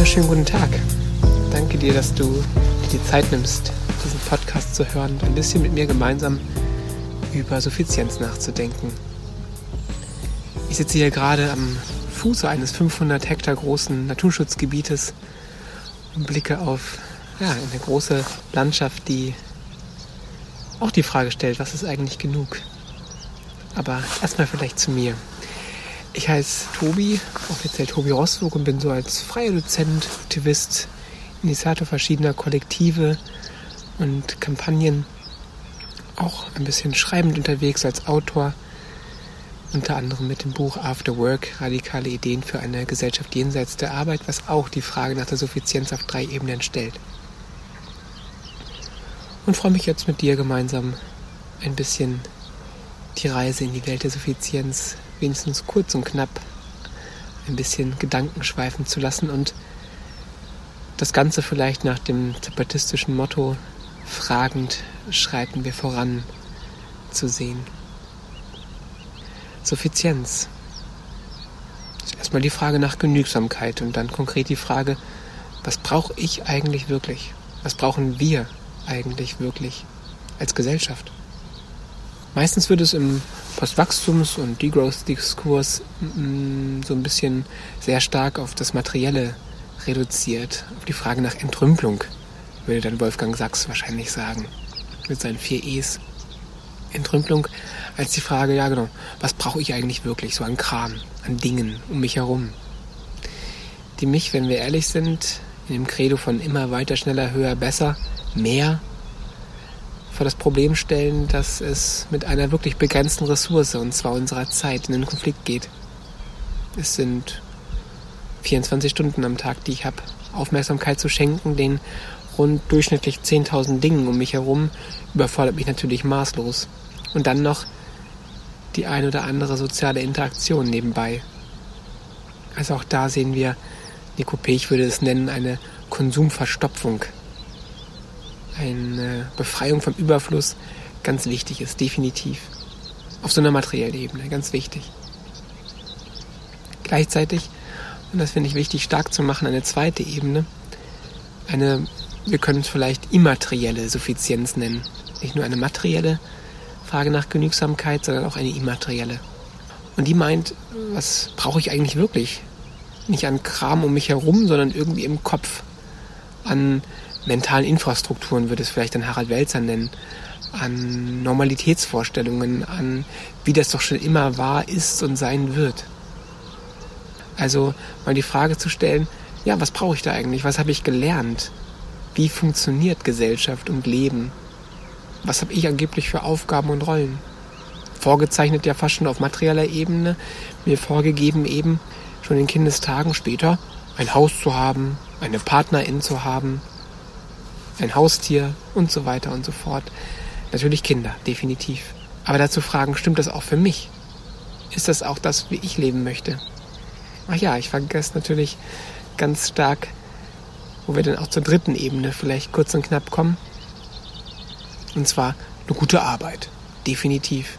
wunderschönen guten Tag. Danke dir, dass du dir die Zeit nimmst, diesen Podcast zu hören und ein bisschen mit mir gemeinsam über Suffizienz nachzudenken. Ich sitze hier gerade am Fuße eines 500 Hektar großen Naturschutzgebietes und blicke auf eine große Landschaft, die auch die Frage stellt, was ist eigentlich genug? Aber erstmal vielleicht zu mir. Ich heiße Tobi, offiziell Tobi Roswig, und bin so als freier Dozent, Aktivist, Initiator verschiedener Kollektive und Kampagnen, auch ein bisschen schreibend unterwegs als Autor, unter anderem mit dem Buch After Work, radikale Ideen für eine Gesellschaft jenseits der Arbeit, was auch die Frage nach der Suffizienz auf 3 Ebenen stellt. Und freue mich jetzt mit dir gemeinsam ein bisschen die Reise in die Welt der Suffizienz wenigstens kurz und knapp ein bisschen Gedanken schweifen zu lassen und das Ganze vielleicht nach dem zapatistischen Motto fragend schreiten wir voran zu sehen. Suffizienz ist erstmal die Frage nach Genügsamkeit und dann konkret die Frage, was brauche ich eigentlich wirklich? Was brauchen wir eigentlich wirklich als Gesellschaft? Meistens wird es im Postwachstums- und Degrowth-Diskurs so ein bisschen sehr stark auf das Materielle reduziert, auf die Frage nach Entrümpelung, würde dann Wolfgang Sachs wahrscheinlich sagen, mit seinen 4 E's. Entrümpelung als die Frage, was brauche ich eigentlich wirklich, so an Kram, an Dingen um mich herum, die mich, wenn wir ehrlich sind, in dem Credo von immer weiter, schneller, höher, besser, mehr vor das Problem stellen, dass es mit einer wirklich begrenzten Ressource, und zwar unserer Zeit, in den Konflikt geht. Es sind 24 Stunden am Tag, die ich habe, Aufmerksamkeit zu schenken, den rund durchschnittlich 10.000 Dingen um mich herum, überfordert mich natürlich maßlos. Und dann noch die ein oder andere soziale Interaktion nebenbei. Also auch da sehen wir, Nico Pech würde es nennen, eine Konsumverstopfung. Eine Befreiung vom Überfluss ganz wichtig ist, definitiv. Auf so einer materiellen Ebene, ganz wichtig. Gleichzeitig, und das finde ich wichtig stark zu machen, eine zweite Ebene, wir können es vielleicht immaterielle Suffizienz nennen. Nicht nur eine materielle Frage nach Genügsamkeit, sondern auch eine immaterielle. Und die meint, was brauche ich eigentlich wirklich? Nicht an Kram um mich herum, sondern irgendwie im Kopf. An mentalen Infrastrukturen würde es vielleicht dann Harald Welzer nennen, an Normalitätsvorstellungen, an wie das doch schon immer war, ist und sein wird. Also mal die Frage zu stellen, was brauche ich da eigentlich? Was habe ich gelernt? Wie funktioniert Gesellschaft und Leben? Was habe ich angeblich für Aufgaben und Rollen? Vorgezeichnet ja fast schon auf materieller Ebene, mir vorgegeben eben schon in Kindestagen später, ein Haus zu haben, eine Partnerin zu haben, ein Haustier und so weiter und so fort. Natürlich Kinder, definitiv. Aber dazu fragen, stimmt das auch für mich? Ist das auch das, wie ich leben möchte? Ach ja, ich vergesse natürlich ganz stark, wo wir dann auch zur dritten Ebene vielleicht kurz und knapp kommen. Und zwar eine gute Arbeit, definitiv.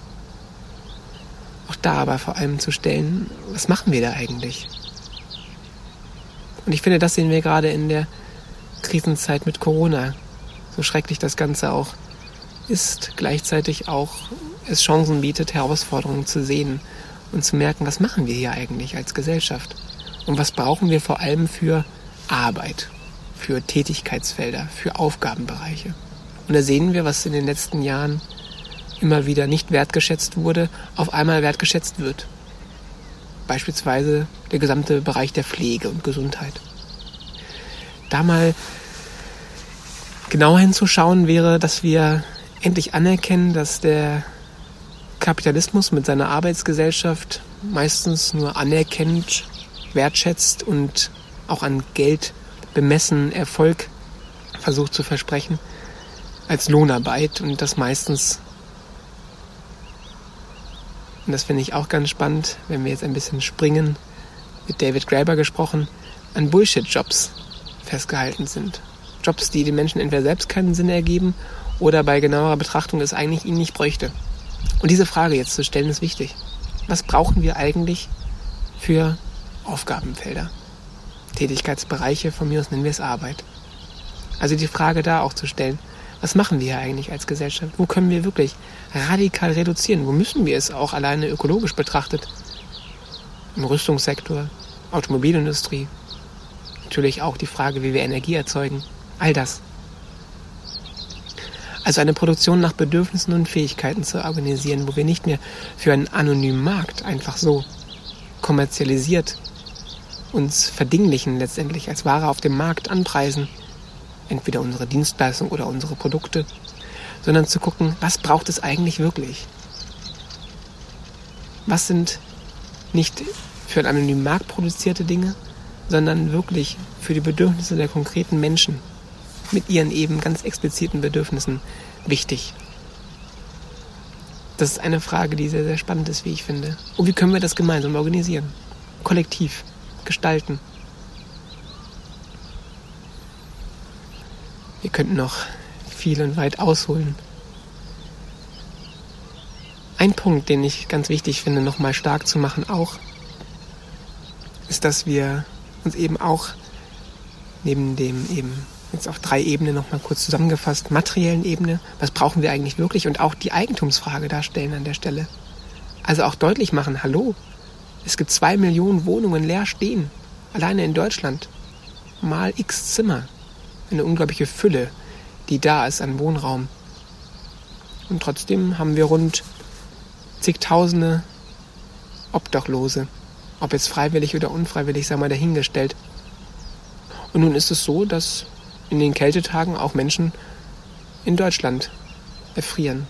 Auch da aber vor allem zu stellen, was machen wir da eigentlich? Und ich finde, das sehen wir gerade in der Krisenzeit mit Corona, so schrecklich das Ganze auch ist, gleichzeitig auch es Chancen bietet, Herausforderungen zu sehen und zu merken, was machen wir hier eigentlich als Gesellschaft und was brauchen wir vor allem für Arbeit, für Tätigkeitsfelder, für Aufgabenbereiche. Und da sehen wir, was in den letzten Jahren immer wieder nicht wertgeschätzt wurde, auf einmal wertgeschätzt wird. Beispielsweise der gesamte Bereich der Pflege und Gesundheit. Da mal genauer hinzuschauen wäre, dass wir endlich anerkennen, dass der Kapitalismus mit seiner Arbeitsgesellschaft meistens nur anerkennt, wertschätzt und auch an Geld bemessen Erfolg versucht zu versprechen als Lohnarbeit und das meistens, und das finde ich auch ganz spannend, wenn wir jetzt ein bisschen springen, mit David Graeber gesprochen, an Bullshit-Jobs festgehalten sind. Jobs, die den Menschen entweder selbst keinen Sinn ergeben oder bei genauerer Betrachtung es eigentlich ihnen nicht bräuchte. Und diese Frage jetzt zu stellen, ist wichtig. Was brauchen wir eigentlich für Aufgabenfelder? Tätigkeitsbereiche, von mir aus nennen wir es Arbeit. Also die Frage da auch zu stellen, was machen wir hier eigentlich als Gesellschaft? Wo können wir wirklich radikal reduzieren? Wo müssen wir es auch alleine ökologisch betrachtet? Im Rüstungssektor, Automobilindustrie, natürlich auch die Frage, wie wir Energie erzeugen. All das. Also eine Produktion nach Bedürfnissen und Fähigkeiten zu organisieren, wo wir nicht mehr für einen anonymen Markt einfach so kommerzialisiert uns verdinglichen, letztendlich als Ware auf dem Markt anpreisen, entweder unsere Dienstleistung oder unsere Produkte, sondern zu gucken, was braucht es eigentlich wirklich? Was sind nicht für einen anonymen Markt produzierte Dinge, sondern wirklich für die Bedürfnisse der konkreten Menschen mit ihren eben ganz expliziten Bedürfnissen wichtig. Das ist eine Frage, die sehr, sehr spannend ist, wie ich finde. Und wie können wir das gemeinsam organisieren? Kollektiv gestalten. Wir könnten noch viel und weit ausholen. Ein Punkt, den ich ganz wichtig finde, nochmal stark zu machen auch, ist, dass wir uns eben auch neben dem eben jetzt auf 3 Ebenen nochmal kurz zusammengefasst, materiellen Ebene, was brauchen wir eigentlich wirklich, und auch die Eigentumsfrage darstellen an der Stelle. Also auch deutlich machen, hallo, es gibt 2 Millionen Wohnungen leer stehen, alleine in Deutschland, mal x Zimmer, eine unglaubliche Fülle, die da ist an Wohnraum. Und trotzdem haben wir rund zigtausende Obdachlose, ob jetzt freiwillig oder unfreiwillig, sei mal dahingestellt. Und nun ist es so, dass in den Kältetagen auch Menschen in Deutschland erfrieren.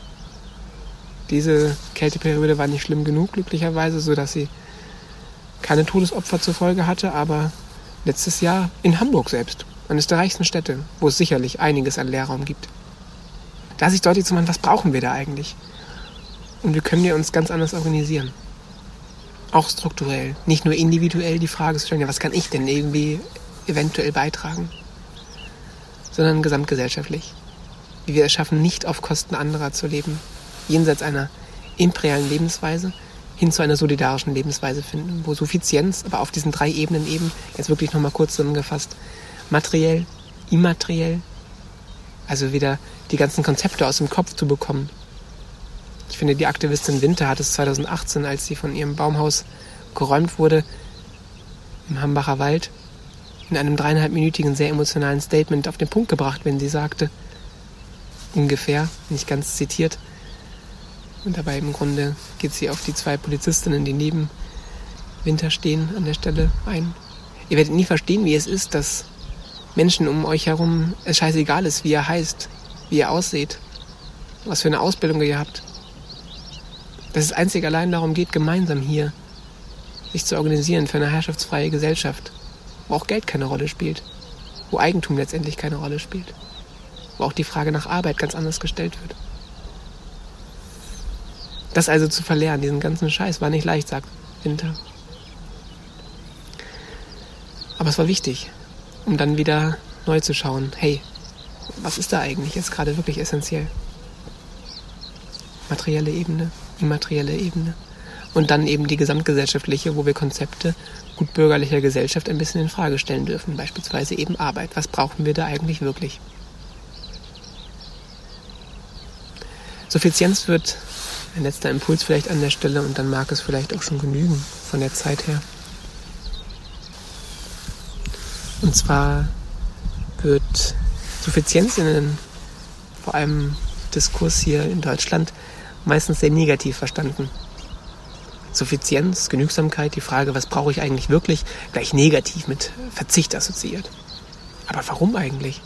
Diese Kälteperiode war nicht schlimm genug, glücklicherweise, sodass sie keine Todesopfer zur Folge hatte, aber letztes Jahr in Hamburg selbst, eines der reichsten Städte, wo es sicherlich einiges an Leerraum gibt. Da sich deutlich zu machen, was brauchen wir da eigentlich? Und wie können wir uns ganz anders organisieren? Auch strukturell, nicht nur individuell die Frage zu stellen, ja, was kann ich denn irgendwie eventuell beitragen? Sondern gesamtgesellschaftlich. Wie wir es schaffen, nicht auf Kosten anderer zu leben, jenseits einer imperialen Lebensweise hin zu einer solidarischen Lebensweise finden, wo Suffizienz, aber auf diesen 3 Ebenen eben, jetzt wirklich nochmal kurz zusammengefasst, materiell, immateriell, also wieder die ganzen Konzepte aus dem Kopf zu bekommen. Ich finde, die Aktivistin Winter hat es 2018, als sie von ihrem Baumhaus geräumt wurde, im Hambacher Wald, in einem 3,5-minütigen, sehr emotionalen Statement auf den Punkt gebracht, wenn sie sagte, ungefähr, nicht ganz zitiert, und dabei im Grunde geht sie auf die 2 Polizistinnen, die neben Winter stehen, an der Stelle ein. Ihr werdet nie verstehen, wie es ist, dass Menschen um euch herum es scheißegal ist, wie ihr heißt, wie ihr ausseht, was für eine Ausbildung ihr habt. Dass es einzig allein darum geht, gemeinsam hier sich zu organisieren für eine herrschaftsfreie Gesellschaft, wo auch Geld keine Rolle spielt, wo Eigentum letztendlich keine Rolle spielt, wo auch die Frage nach Arbeit ganz anders gestellt wird. Das also zu verlernen, diesen ganzen Scheiß, war nicht leicht, sagt Winter. Aber es war wichtig, um dann wieder neu zu schauen, hey, was ist da eigentlich jetzt gerade wirklich essentiell? Materielle Ebene, immaterielle Ebene. Und dann eben die gesamtgesellschaftliche, wo wir Konzepte gutbürgerlicher Gesellschaft ein bisschen in Frage stellen dürfen. Beispielsweise eben Arbeit. Was brauchen wir da eigentlich wirklich? Suffizienz wird ein letzter Impuls vielleicht an der Stelle, und dann mag es vielleicht auch schon genügen von der Zeit her. Und zwar wird Suffizienz vor allem Diskurs hier in Deutschland meistens sehr negativ verstanden. Suffizienz, Genügsamkeit, die Frage, was brauche ich eigentlich wirklich, gleich negativ mit Verzicht assoziiert. Aber warum eigentlich?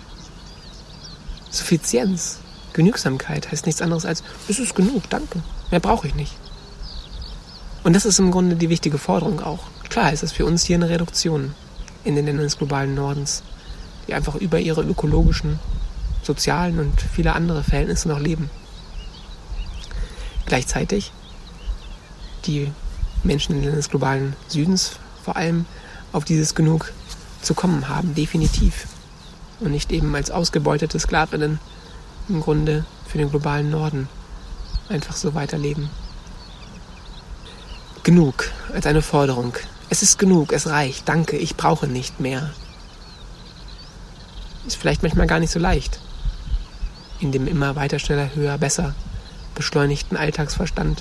Suffizienz, Genügsamkeit heißt nichts anderes als, es ist genug, danke, mehr brauche ich nicht. Und das ist im Grunde die wichtige Forderung auch. Klar ist es für uns hier eine Reduktion in den Ländern des globalen Nordens, die einfach über ihre ökologischen, sozialen und viele andere Verhältnisse noch leben. Gleichzeitig die Menschen in den Ländern des globalen Südens vor allem auf dieses Genug zu kommen haben, definitiv. Und nicht eben als ausgebeutete Sklavinnen im Grunde für den globalen Norden einfach so weiterleben. Genug als eine Forderung Es ist genug, es reicht, danke, ich brauche nicht mehr. Ist vielleicht manchmal gar nicht so leicht. In dem immer weiter, schneller, höher, besser beschleunigten Alltagsverstand.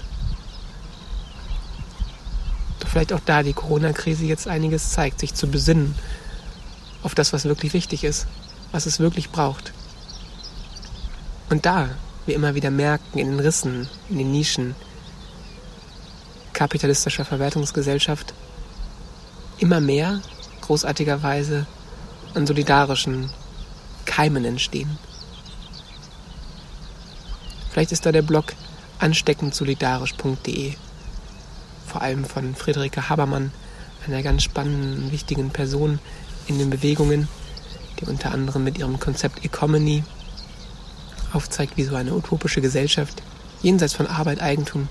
Doch vielleicht auch da die Corona-Krise jetzt einiges zeigt, sich zu besinnen auf das, was wirklich wichtig ist, was es wirklich braucht. Und da wir immer wieder merken, in den Rissen, in den Nischen kapitalistischer Verwertungsgesellschaft immer mehr, großartigerweise, an solidarischen Keimen entstehen. Vielleicht ist da der Blog ansteckendsolidarisch.de, vor allem von Friederike Habermann, einer ganz spannenden, wichtigen Person in den Bewegungen, die unter anderem mit ihrem Konzept Economy aufzeigt, wie so eine utopische Gesellschaft jenseits von Arbeit, Eigentum,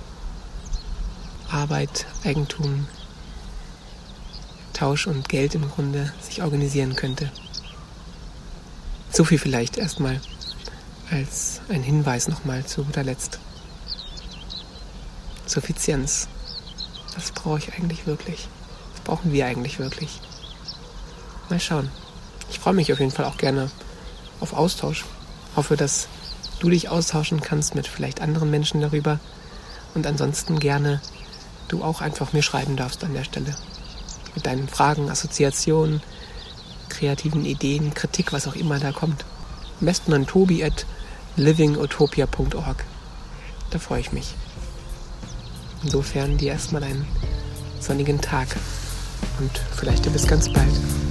Tausch und Geld im Grunde sich organisieren könnte. So viel vielleicht erstmal als ein Hinweis nochmal zu guter Letzt. Suffizienz. Was brauche ich eigentlich wirklich? Was brauchen wir eigentlich wirklich? Mal schauen. Ich freue mich auf jeden Fall auch gerne auf Austausch. Hoffe, dass du dich austauschen kannst mit vielleicht anderen Menschen darüber und ansonsten gerne du auch einfach mir schreiben darfst an der Stelle. Mit deinen Fragen, Assoziationen, kreativen Ideen, Kritik, was auch immer da kommt. Am besten an tobi@livingutopia.org. Da freue ich mich. Insofern dir erstmal einen sonnigen Tag und vielleicht bis ganz bald.